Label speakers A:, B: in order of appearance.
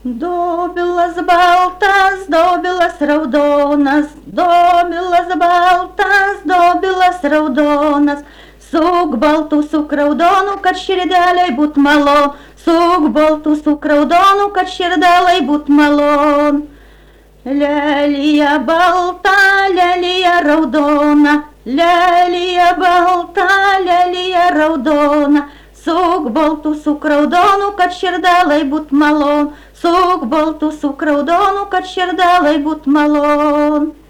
A: Dobilas baltas, dobilas raudonas, dobilas baltas, dobilas raudonas. Sūk baltu, sūk raudonu, kad širdelei būt malon. Sūk baltu, sūk raudonu, kad širdelei būt malon. Lelija balta, lelija raudona, lelija balta, lelija raudona. Sūk baltu, sūk raudonu, kad širdelei būt malon. Sūk baltu, sūk raudonu, kad širdelei būt malon.